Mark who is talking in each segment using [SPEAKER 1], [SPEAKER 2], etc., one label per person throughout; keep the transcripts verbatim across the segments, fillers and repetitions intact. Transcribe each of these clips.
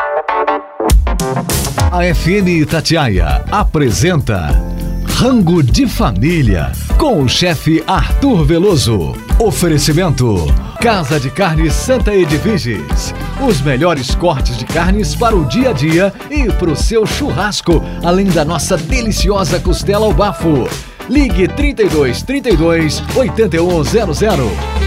[SPEAKER 1] A F M Itatiaia apresenta Rango de Família com o chefe Arthur Veloso. Oferecimento Casa de Carnes Santa Edviges. Os melhores cortes de carnes para o dia a dia e para o seu churrasco, além da nossa deliciosa costela ao bafo. Ligue trinta e dois, trinta e dois, oitenta e um zero zero.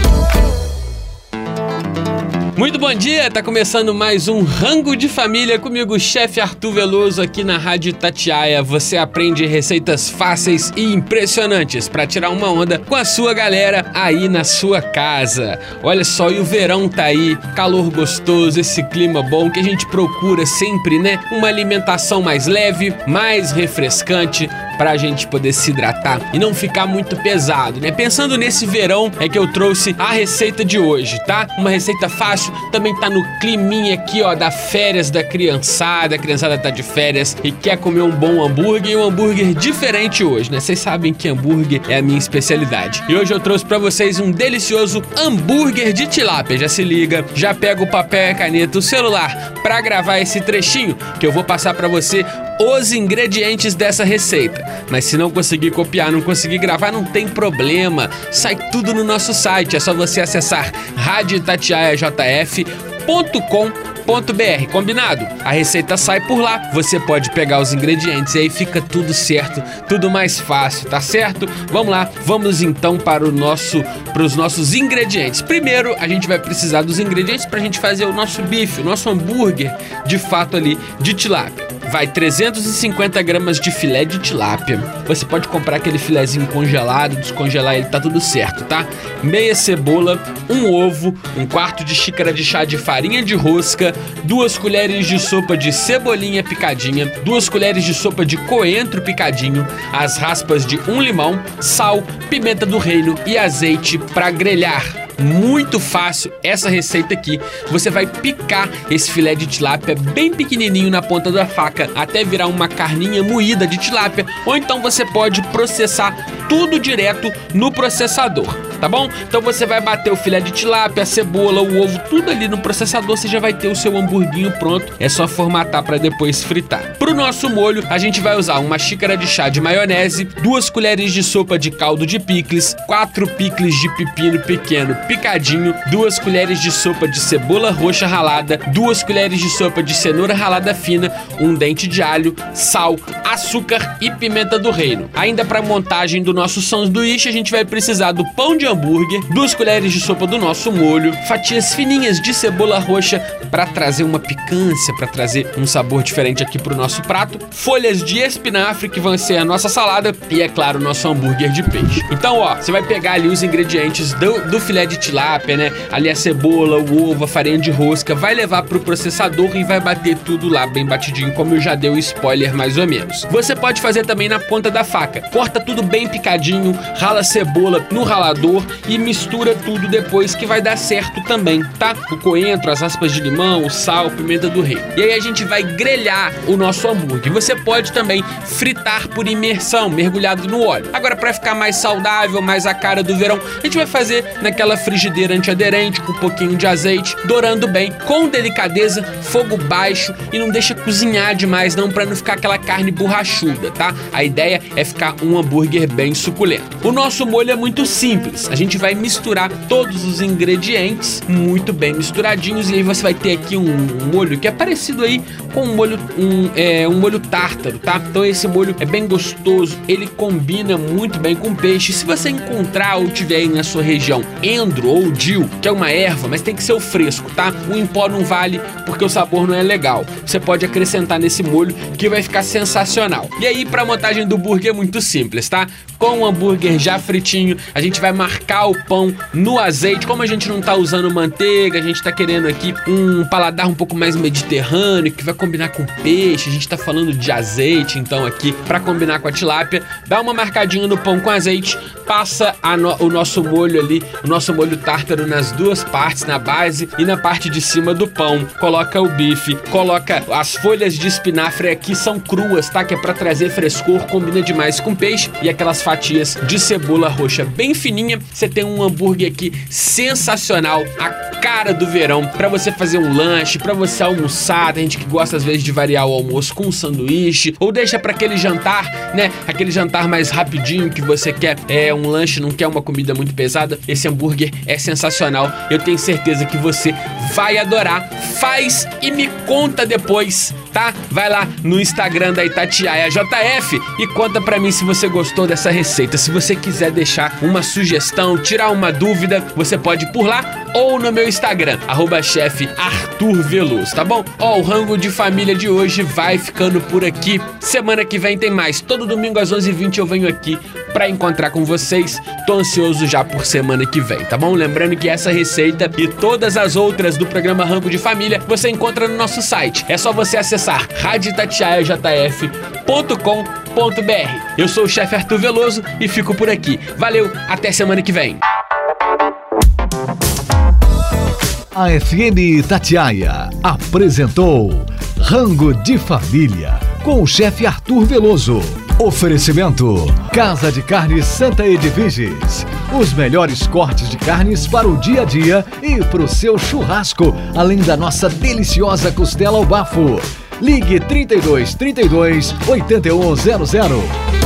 [SPEAKER 2] Muito bom dia, tá começando mais um Rango de Família comigo, chefe Arthur Veloso, aqui na Rádio Itatiaia. Você aprende receitas fáceis e impressionantes para tirar uma onda com a sua galera aí na sua casa. Olha só, e o verão tá aí, calor gostoso, esse clima bom que a gente procura sempre, né? Uma alimentação mais leve, mais refrescante, pra gente poder se hidratar e não ficar muito pesado, né? Pensando nesse verão é que eu trouxe a receita de hoje, tá? Uma receita fácil, também tá no climinha aqui, ó, da férias da criançada. A criançada tá de férias e quer comer um bom hambúrguer e um hambúrguer diferente hoje, né? Vocês sabem que hambúrguer é a minha especialidade. E hoje eu trouxe pra vocês um delicioso hambúrguer de tilápia. Já se liga, já pega o papel e a caneta, o celular pra gravar esse trechinho que eu vou passar pra você os ingredientes dessa receita. Mas se não conseguir copiar, não conseguir gravar, não tem problema. Sai tudo no nosso site. É só você acessar rádio itatiaia j f ponto com ponto b r. Combinado? A receita sai por lá. Você pode pegar os ingredientes e aí fica tudo certo, tudo mais fácil, tá certo? Vamos lá, vamos então para o nosso, para os nossos ingredientes. Primeiro, a gente vai precisar dos ingredientes para a gente fazer o nosso bife, o nosso hambúrguer, de fato ali, de tilápia. Vai trezentos e cinquenta gramas de filé de tilápia. Você pode comprar aquele filezinho congelado, descongelar ele, tá tudo certo, tá? Meia cebola, um ovo, um quarto de xícara de chá de farinha de rosca, duas colheres de sopa de cebolinha picadinha, duas colheres de sopa de coentro picadinho, as raspas de um limão, sal, pimenta do reino e azeite para grelhar. Muito fácil essa receita aqui. Você vai picar esse filé de tilápia bem pequenininho na ponta da faca até virar uma carninha moída de tilápia, ou então você pode processar tudo direto no processador, tá bom? Então você vai bater o filé de tilápia, a cebola, o ovo, tudo ali no processador, você já vai ter o seu hamburguinho pronto. É só formatar para depois fritar. Pro nosso molho, a gente vai usar uma xícara de chá de maionese, duas colheres de sopa de caldo de picles, quatro picles de pepino pequeno picadinho, duas colheres de sopa de cebola roxa ralada, duas colheres de sopa de cenoura ralada fina, um dente de alho, sal, açúcar e pimenta do reino. Ainda para montagem do nosso sanduíche, a gente vai precisar do pão de hambúrguer, duas colheres de sopa do nosso molho, fatias fininhas de cebola roxa para trazer uma picância, para trazer um sabor diferente aqui pro nosso prato, folhas de espinafre que vão ser a nossa salada e, é claro, o nosso hambúrguer de peixe. Então, ó, você vai pegar ali os ingredientes do, do filé de tilápia, né? Ali a cebola, o ovo, a farinha de rosca, vai levar pro processador e vai bater tudo lá bem batidinho, como eu já dei o spoiler mais ou menos. Você pode fazer também na ponta da faca. Corta tudo bem picadinho, rala a cebola no ralador e mistura tudo depois, que vai dar certo também, tá? O coentro, as raspas de limão, o sal, pimenta do reino. E aí a gente vai grelhar o nosso hambúrguer. Você pode também fritar por imersão, mergulhado no óleo. Agora, para ficar mais saudável, mais a cara do verão, a gente vai fazer naquela frigideira antiaderente com um pouquinho de azeite, dourando bem, com delicadeza, fogo baixo, e não deixa cozinhar demais não, para não ficar aquela carne borrachuda, tá? A ideia é ficar um hambúrguer bem suculento. O nosso molho é muito simples. A gente vai misturar todos os ingredientes muito bem misturadinhos, e aí você vai ter aqui um, um molho que é parecido aí com um molho um, é, um molho tártaro, tá? Então esse molho é bem gostoso, ele combina muito bem com peixe. Se você encontrar ou tiver aí na sua região endro ou dill, que é uma erva, mas tem que ser o fresco, tá? O em pó não vale porque o sabor não é legal. Você pode acrescentar nesse molho que vai ficar sensacional. E aí, para montagem do burger é muito simples, tá? Com o hambúrguer já fritinho, a gente vai marcar o pão no azeite. Como a gente não tá usando manteiga, a gente tá querendo aqui um paladar um pouco mais mediterrâneo, que vai combinar com peixe. A gente tá falando de azeite, então aqui, para combinar com a tilápia, dá uma marcadinha no pão com azeite, passa a no, o nosso molho ali, o nosso molho tártaro nas duas partes, na base e na parte de cima do pão. Coloca o bife, coloca as folhas de espinafre, aqui são cruas, tá? Que é pra trazer frescor, combina demais com peixe, e aquelas fatias de cebola roxa bem fininha. Você tem um hambúrguer aqui sensacional, a cara do verão, pra você fazer um lanche, pra você almoçar. Tem gente que gosta às vezes de variar o almoço com um sanduíche, ou deixa pra aquele jantar, né? Aquele jantar mais rapidinho que você quer é um lanche, não quer uma comida muito pesada. Esse hambúrguer é sensacional. Eu tenho certeza que você vai adorar. Faz e me conta depois, tá? Vai lá no Instagram da Itatiaia J F e conta pra mim se você gostou dessa receita. Se você quiser deixar uma sugestão, tirar uma dúvida, você pode ir por lá ou no meu Instagram, arroba chefe Arthur Veloso, tá bom? Ó, o Rango de Família de hoje vai ficando por aqui. Semana que vem tem mais. Todo domingo às onze e vinte eu venho aqui pra encontrar com vocês. Tô ansioso já por semana que vem, tá bom? Lembrando que essa receita e todas as outras do programa Rango de Família você encontra no nosso site. É só você acessar rádio itatiaia j f ponto com ponto b r. Eu sou o chefe Arthur Veloso e fico por aqui. Valeu, até semana que vem.
[SPEAKER 1] A F M Itatiaia apresentou Rango de Família com o chefe Arthur Veloso. Oferecimento Casa de Carnes Santa Edviges. Os melhores cortes de carnes para o dia a dia e para o seu churrasco, além da nossa deliciosa costela ao bafo. Ligue trinta e dois, trinta e dois, oitenta e um zero zero.